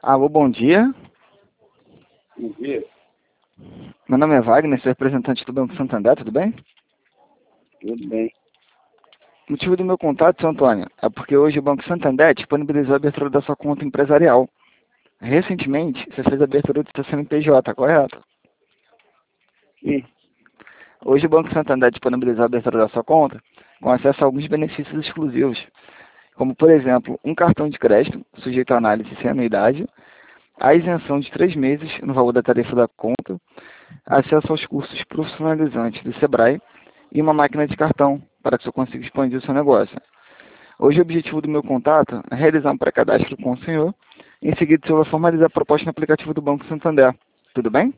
Alô, bom dia. Bom dia. Meu nome é Wagner, sou representante do Banco Santander, tudo bem? Tudo bem. O motivo do meu contato, seu Antônio, é porque hoje o Banco Santander disponibilizou a abertura da sua conta empresarial. Recentemente, você fez a abertura do seu CNPJ, correto? Sim. Hoje o Banco Santander disponibilizou a abertura da sua conta com acesso a alguns benefícios exclusivos, como, por exemplo, um cartão de crédito sujeito à análise sem anuidade, a isenção de 3 meses no valor da tarifa da conta, acesso aos cursos profissionalizantes do Sebrae e uma máquina de cartão para que você consiga expandir o seu negócio. Hoje o objetivo do meu contato é realizar um pré-cadastro com o senhor. Em seguida, o senhor vai formalizar a proposta no aplicativo do Banco Santander. Tudo bem?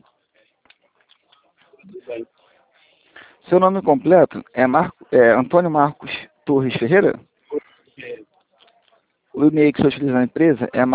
Tudo bem. Seu nome completo é Antônio Marcos Torres Ferreira? É, O e-mail que você utiliza na empresa é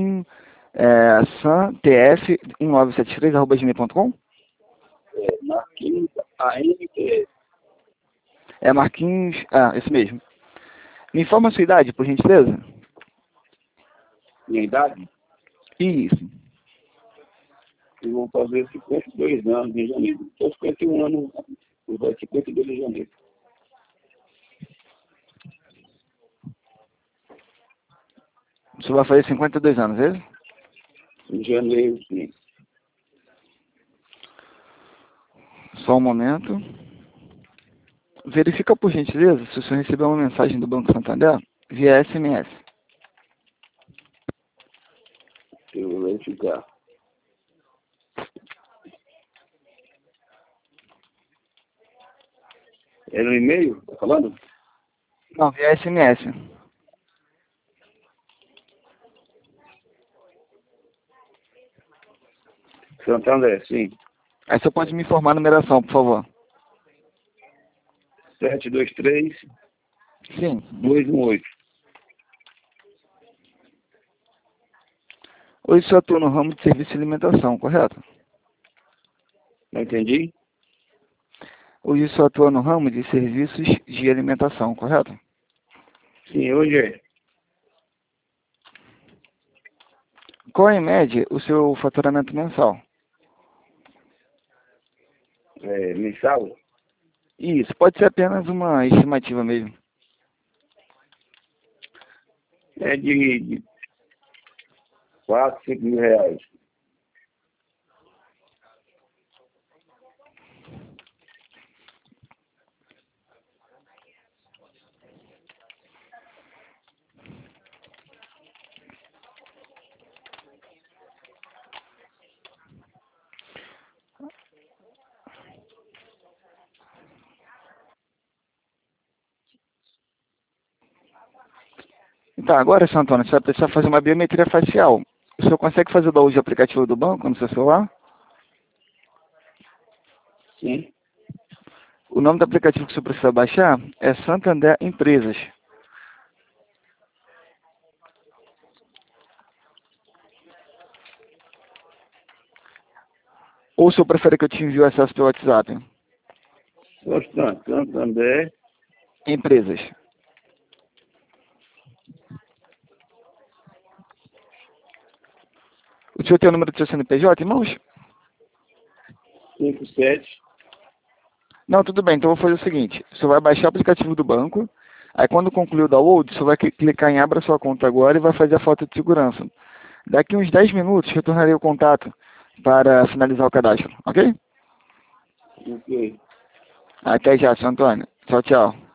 marquinhos.tf1973@gmail.com? Marquinhos ANT. É Marquinhos... esse mesmo. Me informa a sua idade, por gentileza? Minha idade? Isso. Eu vou fazer 52 anos em janeiro. Estou 51 anos, vai 52 de janeiro. O senhor vai fazer 52 anos, é isso? Em janeiro, sim. Só um momento. Verifica, por gentileza, se o senhor recebeu uma mensagem do Banco Santander via SMS. Eu vou verificar. É no e-mail? Tá falando? Não, via SMS. Santander, sim. Aí você pode me informar a numeração, por favor. 723 Sim. 218. Hoje o senhor atua no ramo de serviço de alimentação, correto? Não entendi? Hoje o senhor atua no ramo de serviços de alimentação, correto? Sim, hoje é. Qual é, em média, o seu faturamento mensal? Mensal? Isso, pode ser apenas uma estimativa mesmo. É de 4, 5 mil reais. Então, agora, seu Antônio, você vai precisar fazer uma biometria facial. O senhor consegue fazer o download do aplicativo do banco no seu celular? Sim. O nome do aplicativo que você precisa baixar é Santander Empresas. Ou se eu prefere que eu te envie o acesso pelo WhatsApp? Santander. Empresas. O senhor tem o número do seu CNPJ, irmãos? 57. Não, tudo bem. Então eu vou fazer o seguinte. Você vai baixar o aplicativo do banco. Aí quando concluir o download, você vai clicar em Abra sua conta agora e vai fazer a foto de segurança. Daqui uns 10 minutos, retornarei o contato para finalizar o cadastro, ok? Ok. Até já, seu Antônio. Tchau, tchau.